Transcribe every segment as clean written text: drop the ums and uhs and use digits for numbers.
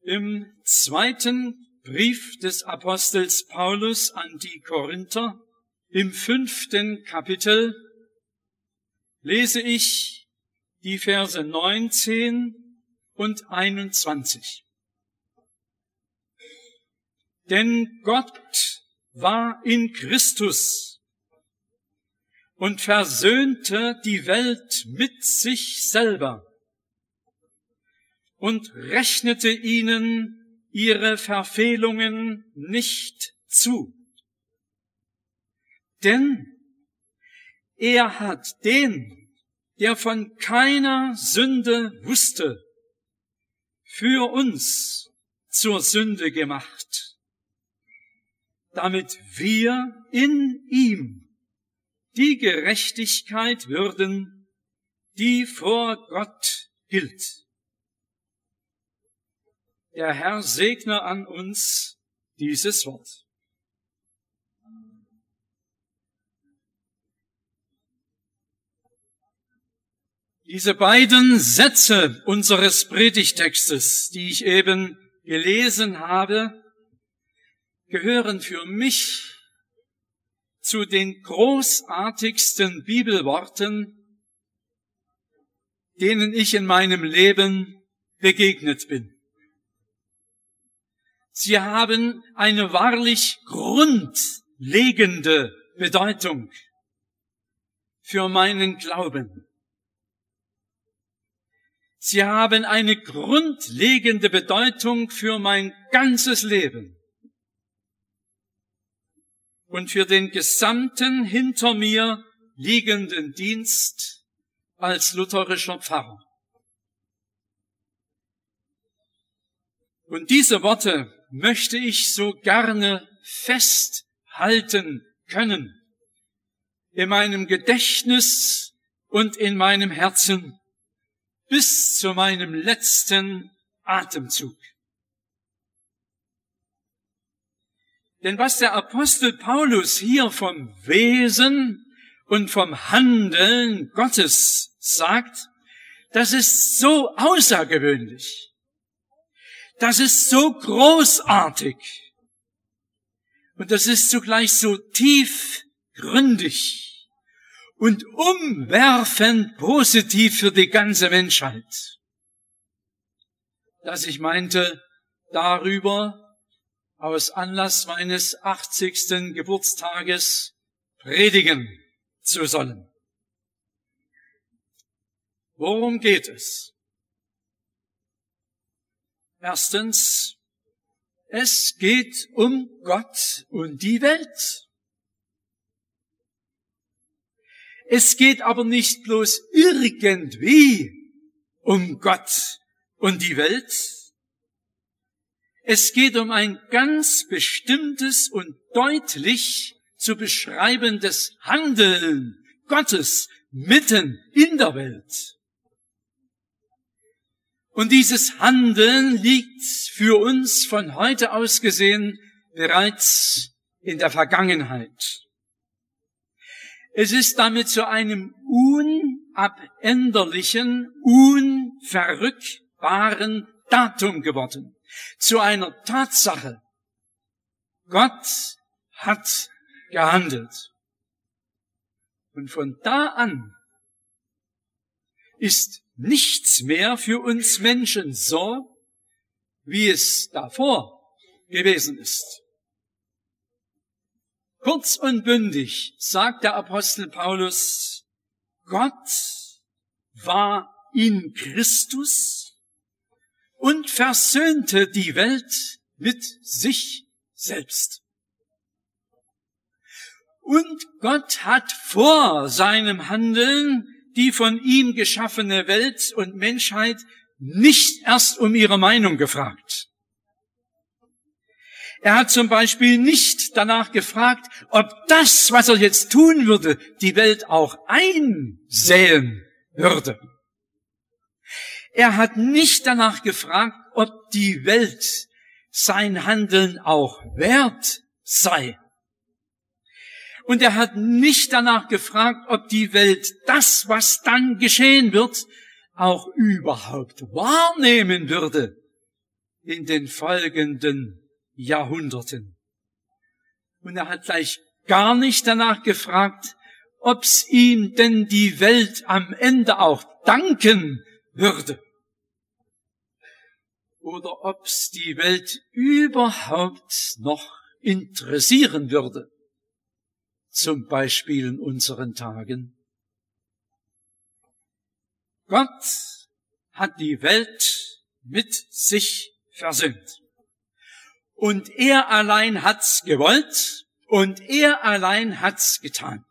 Im 2. Brief des Apostels Paulus an die Korinther, im 5. Kapitel, lese ich die Verse 19 und 21. Denn Gott war in Christus und versöhnte die Welt mit sich selber und rechnete ihnen ihre Verfehlungen nicht zu. Denn er hat den, der von keiner Sünde wusste, für uns zur Sünde gemacht, damit wir in ihm die Gerechtigkeit würden, die vor Gott gilt. Der Herr segne an uns dieses Wort. Diese beiden Sätze unseres Predigtextes, die ich eben gelesen habe, gehören für mich zu den großartigsten Bibelworten, denen ich in meinem Leben begegnet bin. Sie haben eine wahrlich grundlegende Bedeutung für meinen Glauben. Sie haben eine grundlegende Bedeutung für mein ganzes Leben und für den gesamten hinter mir liegenden Dienst als lutherischer Pfarrer. Und diese Worte möchte ich so gerne festhalten können in meinem Gedächtnis und in meinem Herzen bis zu meinem letzten Atemzug. Denn was der Apostel Paulus hier vom Wesen und vom Handeln Gottes sagt, das ist so außergewöhnlich. Das ist so großartig und das ist zugleich so tiefgründig und umwerfend positiv für die ganze Menschheit, dass ich meinte, darüber aus Anlass meines 80. Geburtstages predigen zu sollen. Worum geht es? Erstens, es geht um Gott und die Welt. Es geht aber nicht bloß irgendwie um Gott und die Welt. Es geht um ein ganz bestimmtes und deutlich zu beschreibendes Handeln Gottes mitten in der Welt. Und dieses Handeln liegt für uns von heute aus gesehen bereits in der Vergangenheit. Es ist damit zu einem unabänderlichen, unverrückbaren Datum geworden, zu einer Tatsache. Gott hat gehandelt. Und von da an ist nichts mehr für uns Menschen so, wie es davor gewesen ist. Kurz und bündig sagt der Apostel Paulus, Gott war in Christus und versöhnte die Welt mit sich selbst. Und Gott hat vor seinem Handeln die von ihm geschaffene Welt und Menschheit nicht erst um ihre Meinung gefragt. Er hat zum Beispiel nicht danach gefragt, ob das, was er jetzt tun würde, die Welt auch einsäen würde. Er hat nicht danach gefragt, ob die Welt sein Handeln auch wert sei. Und er hat nicht danach gefragt, ob die Welt das, was dann geschehen wird, auch überhaupt wahrnehmen würde in den folgenden Jahrhunderten. Und er hat gleich gar nicht danach gefragt, ob's ihm denn die Welt am Ende auch danken würde. Oder ob's die Welt überhaupt noch interessieren würde. Zum Beispiel in unseren Tagen. Gott hat die Welt mit sich versöhnt. Und er allein hat's gewollt und er allein hat's getan.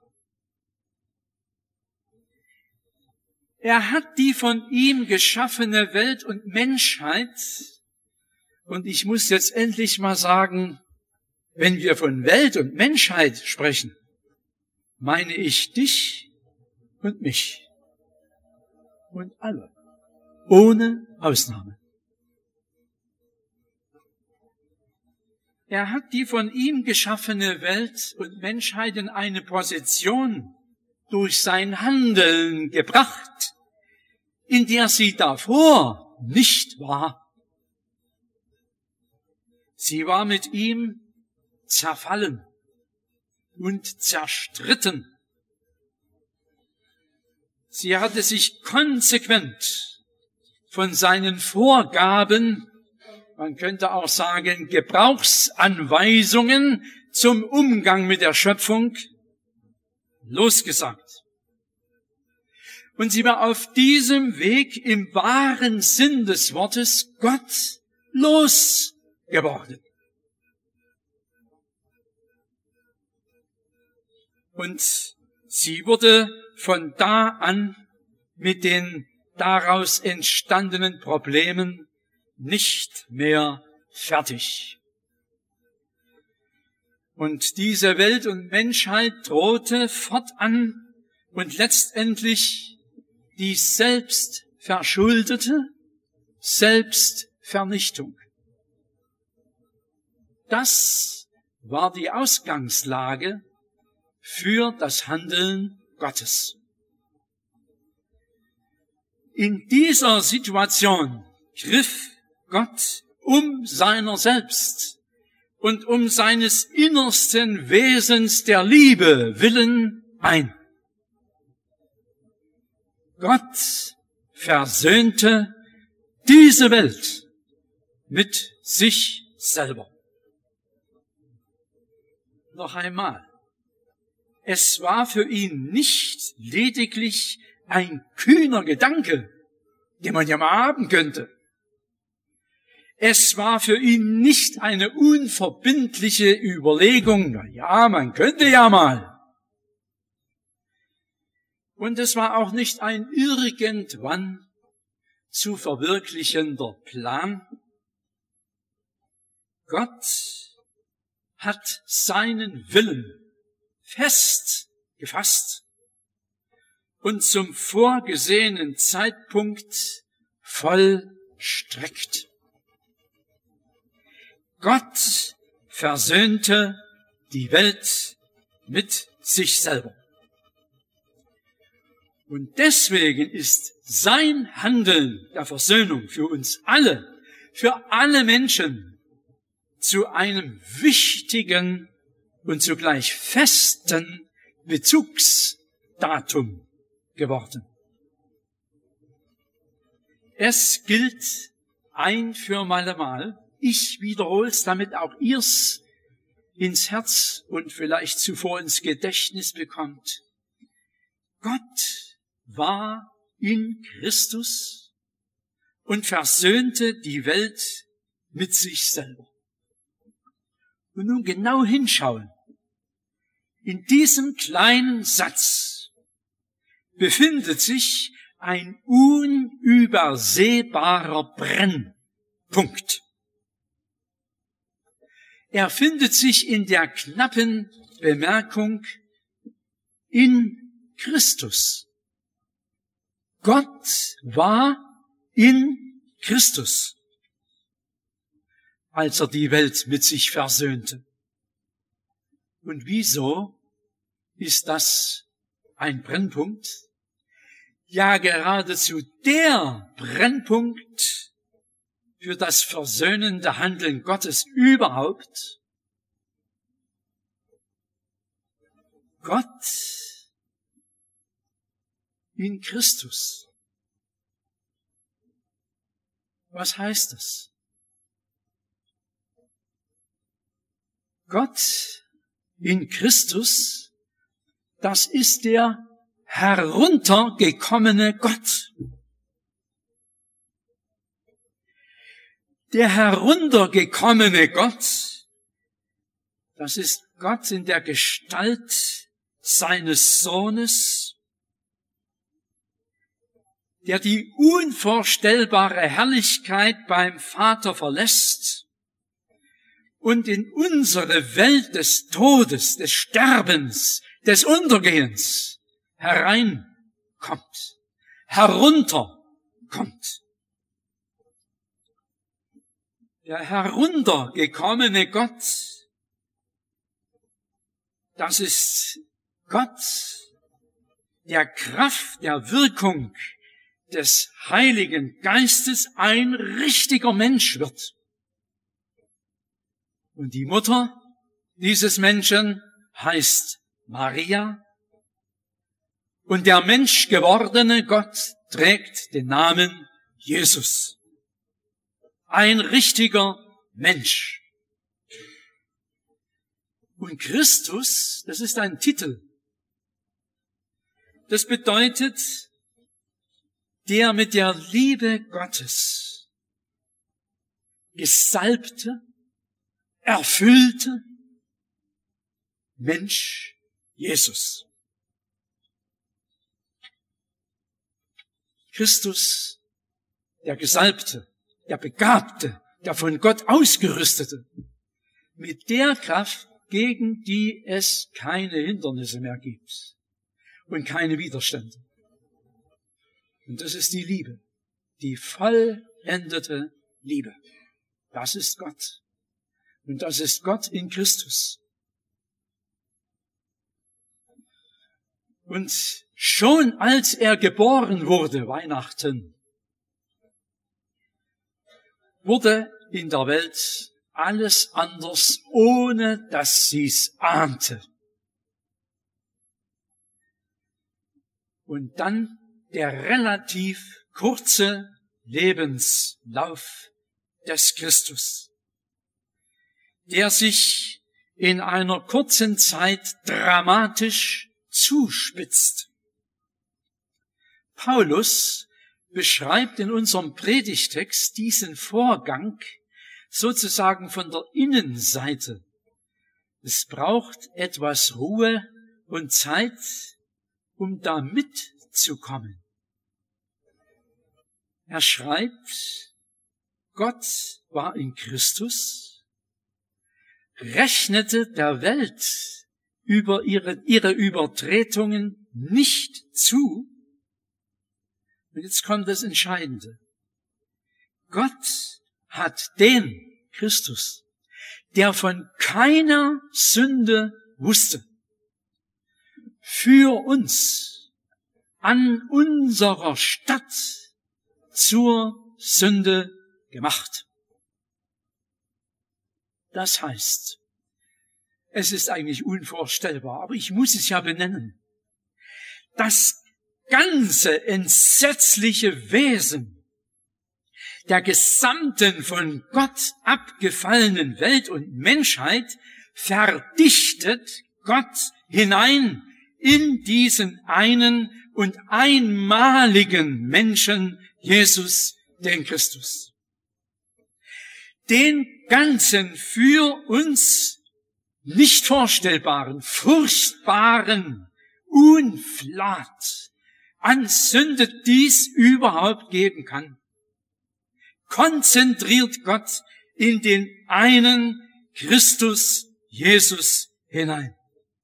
Er hat die von ihm geschaffene Welt und Menschheit, und ich muss jetzt endlich mal sagen, wenn wir von Welt und Menschheit sprechen, meine ich dich und mich und alle, ohne Ausnahme. Er hat die von ihm geschaffene Welt und Menschheit in eine Position durch sein Handeln gebracht, in der sie davor nicht war. Sie war mit ihm zerfallen und zerstritten. Sie hatte sich konsequent von seinen Vorgaben, man könnte auch sagen Gebrauchsanweisungen zum Umgang mit der Schöpfung, losgesagt. Und sie war auf diesem Weg im wahren Sinn des Wortes Gott losgeworden. Und sie wurde von da an mit den daraus entstandenen Problemen nicht mehr fertig. Und diese Welt und Menschheit drohte fortan und letztendlich die selbstverschuldete Selbstvernichtung. Das war die Ausgangslage für das Handeln Gottes. In dieser Situation griff Gott um seiner selbst und um seines innersten Wesens der Liebe willen ein. Gott versöhnte diese Welt mit sich selber. Noch einmal. Es war für ihn nicht lediglich ein kühner Gedanke, den man ja mal haben könnte. Es war für ihn nicht eine unverbindliche Überlegung, na ja, man könnte ja mal. Und es war auch nicht ein irgendwann zu verwirklichender Plan. Gott hat seinen Willen fest gefasst und zum vorgesehenen Zeitpunkt vollstreckt. Gott versöhnte die Welt mit sich selber. Und deswegen ist sein Handeln der Versöhnung für uns alle, für alle Menschen, zu einem wichtigen und zugleich festen Bezugsdatum geworden. Es gilt ein für allemal, ich wiederhole es, damit auch ihr's ins Herz und vielleicht zuvor ins Gedächtnis bekommt. Gott war in Christus und versöhnte die Welt mit sich selber. Und nun genau hinschauen. In diesem kleinen Satz befindet sich ein unübersehbarer Brennpunkt. Er findet sich in der knappen Bemerkung in Christus. Gott war in Christus, als er die Welt mit sich versöhnte. Und wieso ist das ein Brennpunkt? Ja, geradezu der Brennpunkt für das versöhnende Handeln Gottes überhaupt? Gott in Christus. Was heißt das? Gott in Christus, das ist der heruntergekommene Gott. Der heruntergekommene Gott, das ist Gott in der Gestalt seines Sohnes, der die unvorstellbare Herrlichkeit beim Vater verlässt und in unsere Welt des Todes, des Sterbens, des Untergehens hereinkommt, herunterkommt. Der heruntergekommene Gott, das ist Gott, der Kraft, der Wirkung des Heiligen Geistes ein richtiger Mensch wird. Und die Mutter dieses Menschen heißt Maria. Und der menschgewordene Gott trägt den Namen Jesus. Ein richtiger Mensch. Und Christus, das ist ein Titel. Das bedeutet, der mit der Liebe Gottes gesalbte, erfüllte Mensch Jesus. Christus, der Gesalbte, der Begabte, der von Gott Ausgerüstete, mit der Kraft, gegen die es keine Hindernisse mehr gibt und keine Widerstände. Und das ist die Liebe, die vollendete Liebe. Das ist Gott. Und das ist Gott in Christus. Und schon als er geboren wurde, Weihnachten, wurde in der Welt alles anders, ohne dass sie's ahnte. Und dann der relativ kurze Lebenslauf des Christus, der sich in einer kurzen Zeit dramatisch zuspitzt. Paulus beschreibt in unserem Predigtext diesen Vorgang sozusagen von der Innenseite. Es braucht etwas Ruhe und Zeit, um da mitzukommen. Er schreibt, Gott war in Christus, rechnete der Welt über ihre Übertretungen nicht zu. Und jetzt kommt das Entscheidende. Gott hat den Christus, der von keiner Sünde wusste, für uns an unserer Stadt zur Sünde gemacht. Das heißt, es ist eigentlich unvorstellbar, aber ich muss es ja benennen. Das ganze entsetzliche Wesen der gesamten von Gott abgefallenen Welt und Menschheit verdichtet Gott hinein in diesen einen und einmaligen Menschen, Jesus, den Christus. Den ganzen für uns nicht vorstellbaren, furchtbaren Unflat an Sünde, dies überhaupt geben kann, konzentriert Gott in den einen Christus, Jesus hinein.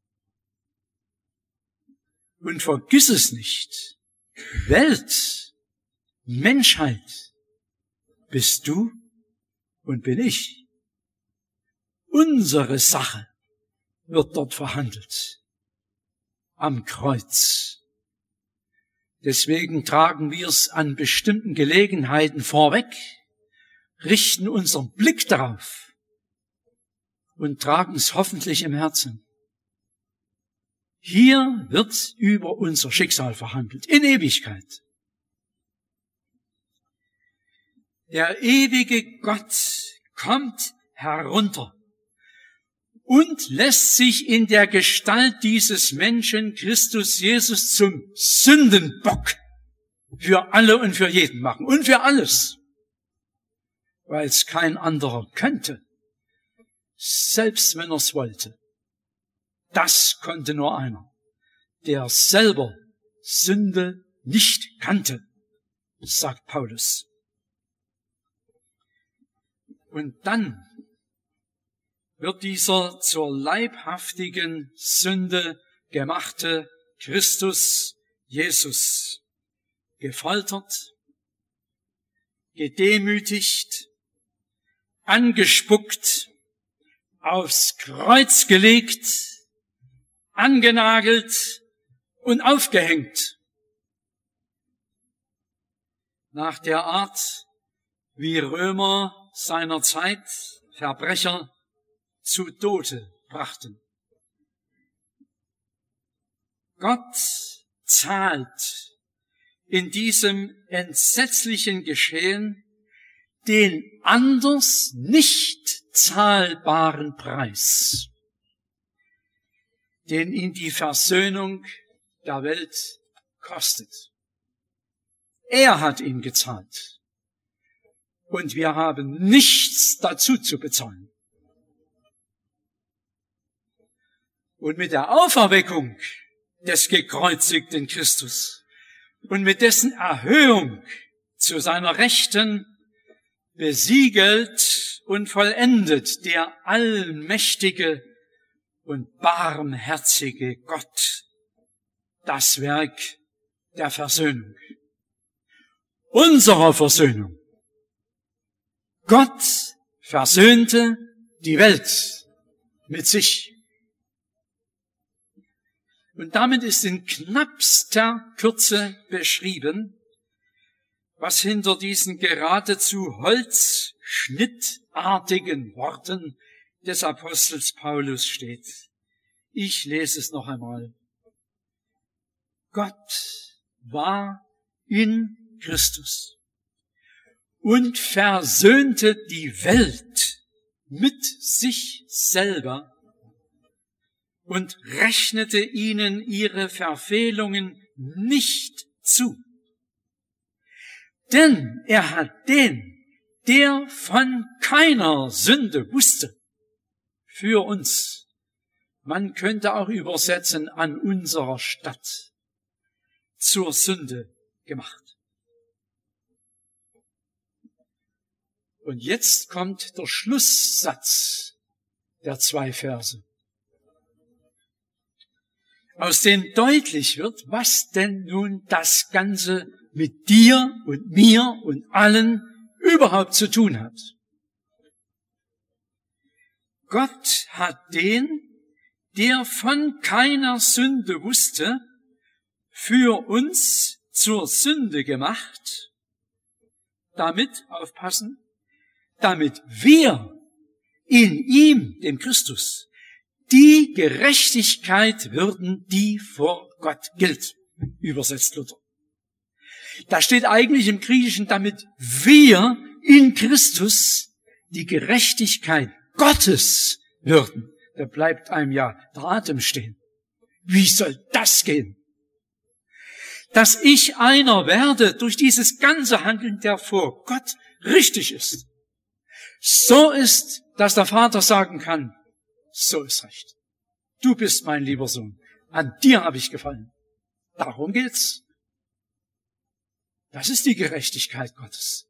Und vergiss es nicht, Welt, Menschheit, bist du und bin ich. Unsere Sache wird dort verhandelt. Am Kreuz. Deswegen tragen wir es an bestimmten Gelegenheiten vorweg, richten unseren Blick darauf und tragen es hoffentlich im Herzen. Hier wird über unser Schicksal verhandelt, in Ewigkeit. Der ewige Gott kommt herunter und lässt sich in der Gestalt dieses Menschen, Christus Jesus, zum Sündenbock für alle und für jeden machen und für alles, weil es kein anderer könnte, selbst wenn er es wollte. Das konnte nur einer, der selber Sünde nicht kannte, sagt Paulus. Und dann wird dieser zur leibhaftigen Sünde gemachte Christus Jesus gefoltert, gedemütigt, angespuckt, aufs Kreuz gelegt, angenagelt und aufgehängt. Nach der Art, wie Römer seiner Zeit Verbrecher zu Tode brachten. Gott zahlt in diesem entsetzlichen Geschehen den anders nicht zahlbaren Preis, den ihn die Versöhnung der Welt kostet. Er hat ihn gezahlt. Und wir haben nichts dazu zu bezahlen. Und mit der Auferweckung des gekreuzigten Christus und mit dessen Erhöhung zu seiner Rechten besiegelt und vollendet der allmächtige und barmherzige Gott das Werk der Versöhnung, unserer Versöhnung. Gott versöhnte die Welt mit sich. Und damit ist in knappster Kürze beschrieben, was hinter diesen geradezu holzschnittartigen Worten des Apostels Paulus steht. Ich lese es noch einmal. Gott war in Christus und versöhnte die Welt mit sich selber und rechnete ihnen ihre Verfehlungen nicht zu. Denn er hat den, der von keiner Sünde wusste, für uns, man könnte auch übersetzen, an unserer Stadt, zur Sünde gemacht. Und jetzt kommt der Schlusssatz der 2 Verse, aus dem deutlich wird, was denn nun das Ganze mit dir und mir und allen überhaupt zu tun hat. Gott hat den, der von keiner Sünde wusste, für uns zur Sünde gemacht, damit, aufpassen, damit wir in ihm, dem Christus, die Gerechtigkeit würden, die vor Gott gilt, übersetzt Luther. Da steht eigentlich im Griechischen, damit wir in Christus die Gerechtigkeit Gottes würden. Da bleibt einem ja der Atem stehen. Wie soll das gehen? Dass ich einer werde durch dieses ganze Handeln, der vor Gott richtig ist. So ist, dass der Vater sagen kann, so ist recht. Du bist mein lieber Sohn. An dir habe ich gefallen. Darum geht's. Das ist die Gerechtigkeit Gottes.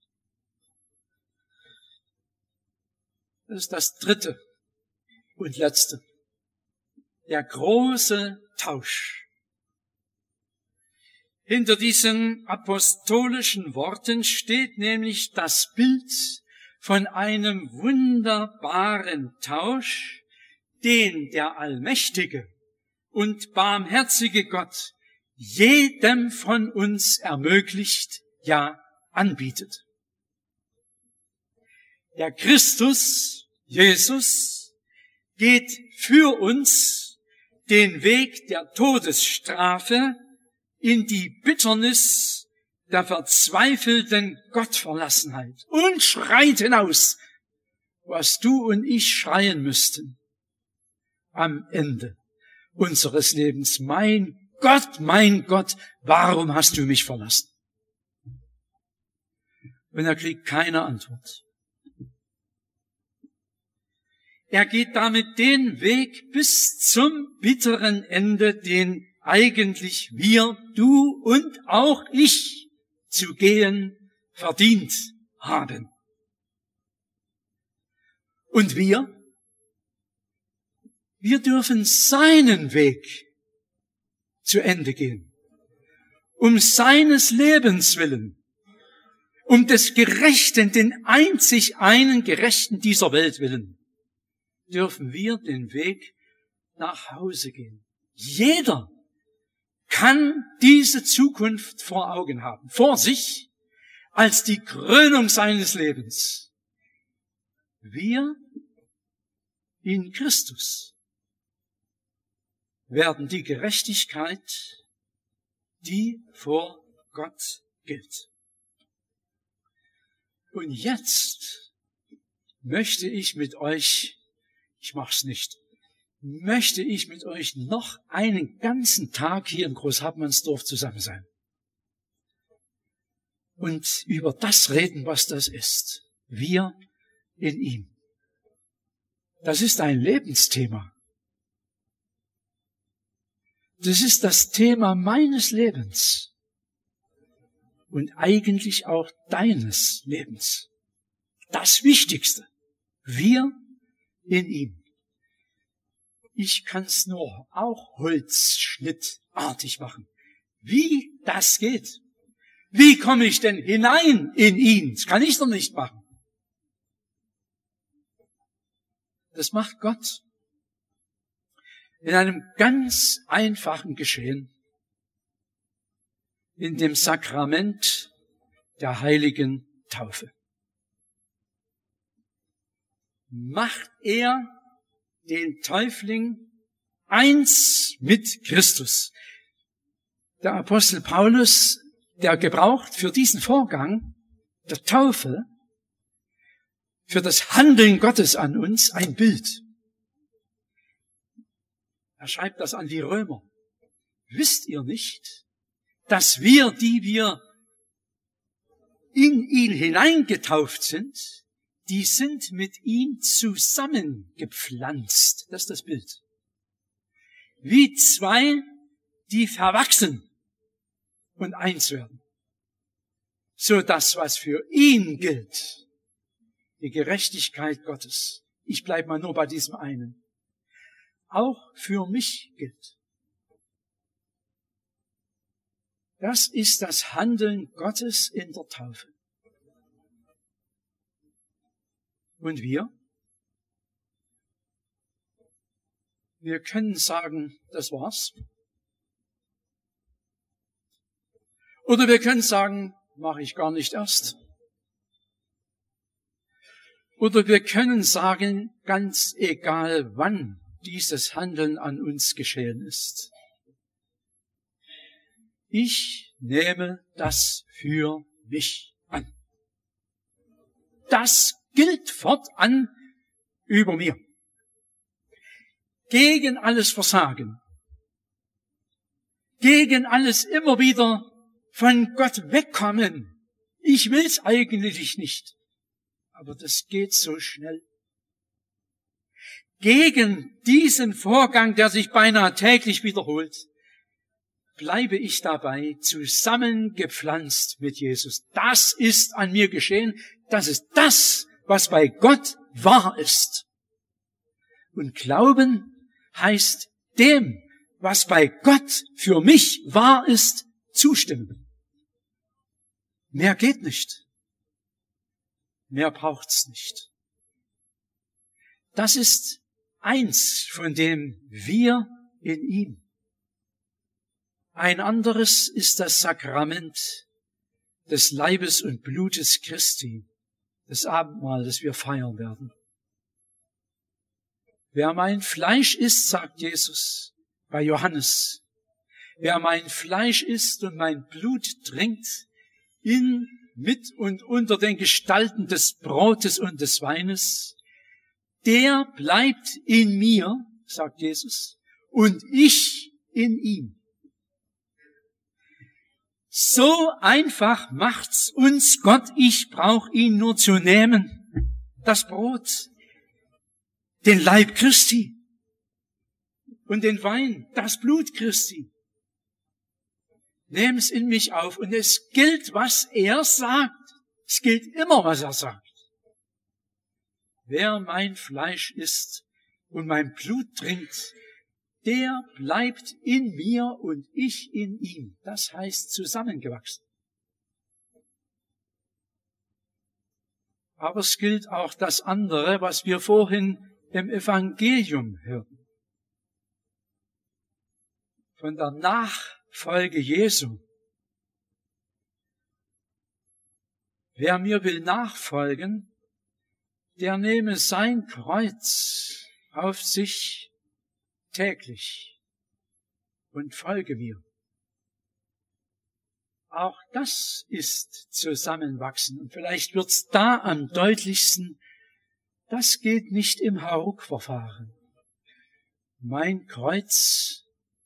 Das ist das 3. und letzte. Der große Tausch. Hinter diesen apostolischen Worten steht nämlich das Bild von einem wunderbaren Tausch, den der allmächtige und barmherzige Gott jedem von uns ermöglicht, ja anbietet. Der Christus, Jesus, geht für uns den Weg der Todesstrafe in die Bitternis der verzweifelten Gottverlassenheit und schreit hinaus, was du und ich schreien müssten am Ende unseres Lebens. Mein Gott, warum hast du mich verlassen? Und er kriegt keine Antwort. Er geht damit den Weg bis zum bitteren Ende, den eigentlich wir, du und auch ich zu gehen verdient haben. Und wir dürfen seinen Weg zu Ende gehen. Um seines Lebens willen, um des Gerechten, den einzig einen Gerechten dieser Welt willen, dürfen wir den Weg nach Hause gehen. Jeder kann diese Zukunft vor Augen haben, vor sich, als die Krönung seines Lebens. Wir in Christus werden die Gerechtigkeit, die vor Gott gilt. Und jetzt möchte ich mit euch, möchte ich mit euch noch einen ganzen Tag hier in Großhartmannsdorf zusammen sein. Und über das reden, was das ist. Wir in ihm. Das ist ein Lebensthema. Das ist das Thema meines Lebens und eigentlich auch deines Lebens. Das Wichtigste. Wir in ihm. Ich kann es nur auch holzschnittartig machen. Wie das geht? Wie komme ich denn hinein in ihn? Das kann ich doch nicht machen. Das macht Gott in einem ganz einfachen Geschehen, in dem Sakrament der heiligen Taufe. Macht er den Täufling eins mit Christus. Der Apostel Paulus, der gebraucht für diesen Vorgang der Taufe, für das Handeln Gottes an uns, ein Bild. Er schreibt das an die Römer. Wisst ihr nicht, dass wir, die wir in ihn hineingetauft sind, die sind mit ihm zusammengepflanzt. Das ist das Bild. Wie zwei, die verwachsen und eins werden. So das, was für ihn gilt, die Gerechtigkeit Gottes, ich bleibe mal nur bei diesem einen, auch für mich gilt. Das ist das Handeln Gottes in der Taufe. Und wir können sagen, das war's. Oder wir können sagen, mache ich gar nicht erst. Oder wir können sagen, ganz egal wann dieses Handeln an uns geschehen ist. Ich nehme das für mich an. Das gilt fortan über mir. Gegen alles Versagen. Gegen alles immer wieder von Gott wegkommen. Ich will's eigentlich nicht. Aber das geht so schnell. Gegen diesen Vorgang, der sich beinahe täglich wiederholt, bleibe ich dabei zusammengepflanzt mit Jesus. Das ist an mir geschehen. Das ist das, was bei Gott wahr ist. Und Glauben heißt dem, was bei Gott für mich wahr ist, zustimmen. Mehr geht nicht. Mehr braucht's nicht. Das ist eins, von dem wir in ihm. Ein anderes ist das Sakrament des Leibes und Blutes Christi, das Abendmahl, das wir feiern werden. Wer mein Fleisch isst, sagt Jesus bei Johannes, wer mein Fleisch isst und mein Blut trinkt, mit und unter den Gestalten des Brotes und des Weines, der bleibt in mir, sagt Jesus, und ich in ihm. So einfach macht's uns Gott. Ich brauche ihn nur zu nehmen. Das Brot, den Leib Christi und den Wein, das Blut Christi. Nehm es in mich auf und es gilt, was er sagt. Es gilt immer, was er sagt. Wer mein Fleisch isst und mein Blut trinkt, der bleibt in mir und ich in ihm. Das heißt zusammengewachsen. Aber es gilt auch das andere, was wir vorhin im Evangelium hörten. Von der Nachfolge Jesu. Wer mir will nachfolgen, der nehme sein Kreuz auf sich täglich und folge mir. Auch das ist Zusammenwachsen. Und vielleicht wird's da am deutlichsten, das geht nicht im Hauruck-Verfahren. Mein Kreuz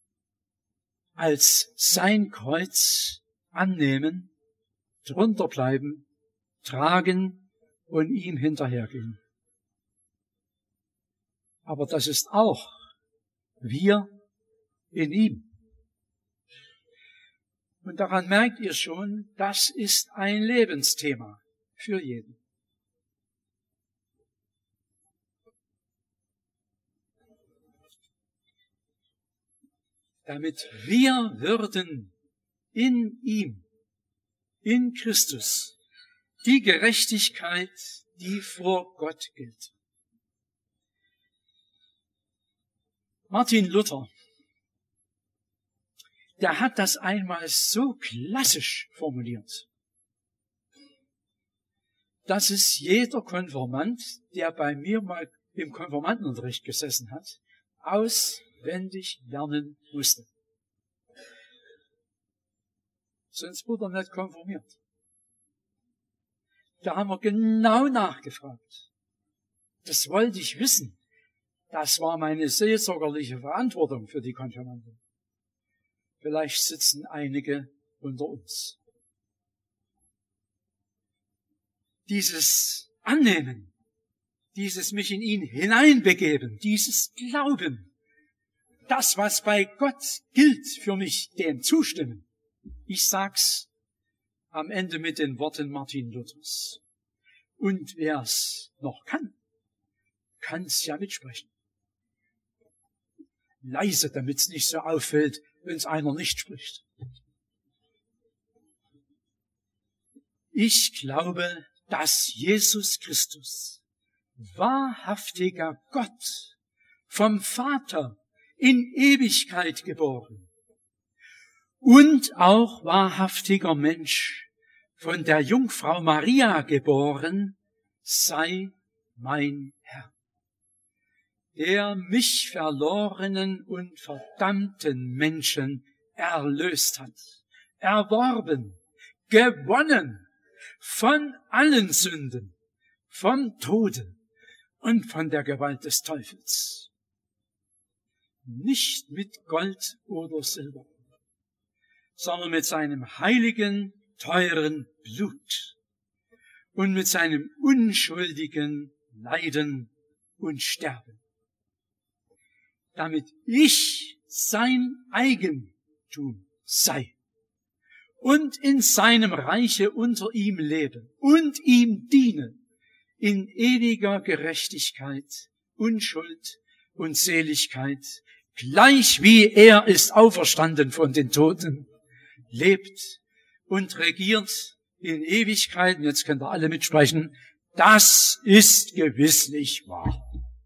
als sein Kreuz annehmen, drunter bleiben, tragen und ihm hinterhergehen. Aber das ist auch wir in ihm. Und daran merkt ihr schon, das ist ein Lebensthema für jeden. Damit wir würden in ihm, in Christus, die Gerechtigkeit, die vor Gott gilt. Martin Luther, der hat das einmal so klassisch formuliert, dass es jeder Konfirmand, der bei mir mal im Konfirmandenunterricht gesessen hat, auswendig lernen musste. Sonst wurde er nicht konfirmiert. Da haben wir genau nachgefragt. Das wollte ich wissen. Das war meine seelsorgerliche Verantwortung für die Konfirmanden. Vielleicht sitzen einige unter uns. Dieses Annehmen, dieses mich in ihn hineinbegeben, dieses Glauben, das, was bei Gott gilt für mich, dem zustimmen. Ich sag's am Ende mit den Worten Martin Luthers. Und wer's noch kann's ja mitsprechen. Leise, damit's nicht so auffällt, wenn's einer nicht spricht. Ich glaube, dass Jesus Christus, wahrhaftiger Gott, vom Vater in Ewigkeit geboren und auch wahrhaftiger Mensch, von der Jungfrau Maria geboren, sei mein Herr, der mich verlorenen und verdammten Menschen erlöst hat, erworben, gewonnen von allen Sünden, vom Tode und von der Gewalt des Teufels. Nicht mit Gold oder Silber, sondern mit seinem heiligen, teuren Blut und mit seinem unschuldigen Leiden und Sterben, damit ich sein Eigentum sei und in seinem Reiche unter ihm lebe und ihm diene in ewiger Gerechtigkeit, Unschuld und Seligkeit, gleich wie er ist auferstanden von den Toten, lebt und regiert in Ewigkeit. Und jetzt könnt ihr alle mitsprechen, das ist gewisslich wahr.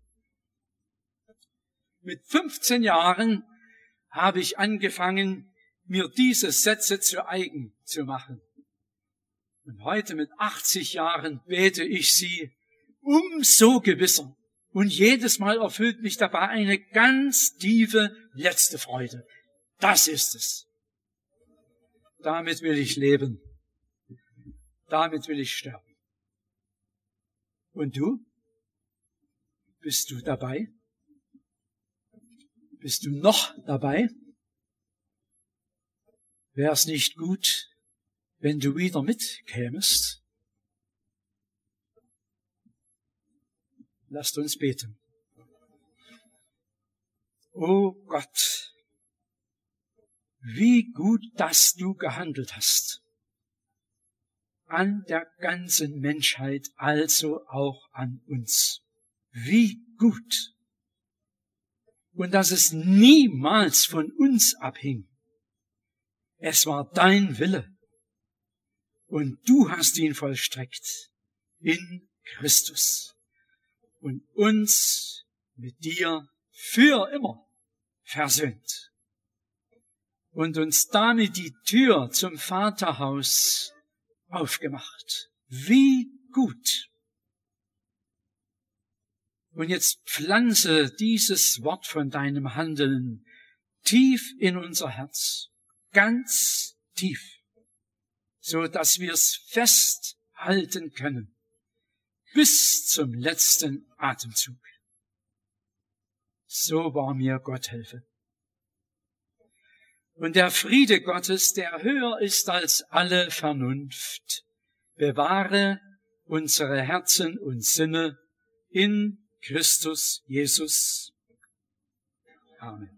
Mit 15 Jahren habe ich angefangen, mir diese Sätze zu eigen zu machen. Und heute mit 80 Jahren bete ich sie umso gewisser. Und jedes Mal erfüllt mich dabei eine ganz tiefe letzte Freude. Das ist es. Damit will ich leben. Damit will ich sterben. Und du? Bist du dabei? Bist du noch dabei? Wäre es nicht gut, wenn du wieder mitkämest? Lasst uns beten. O Gott, wie gut, dass du gehandelt hast. An der ganzen Menschheit, also auch an uns. Wie gut. Und dass es niemals von uns abhing. Es war dein Wille. Und du hast ihn vollstreckt in Christus. Und uns mit dir für immer versöhnt. Und uns damit die Tür zum Vaterhaus aufgemacht. Wie gut. Und jetzt pflanze dieses Wort von deinem Handeln tief in unser Herz. Ganz tief. So dass wir es festhalten können. Bis zum letzten Atemzug. So wahr mir Gott helfe. Und der Friede Gottes, der höher ist als alle Vernunft, bewahre unsere Herzen und Sinne in Christus Jesus. Amen.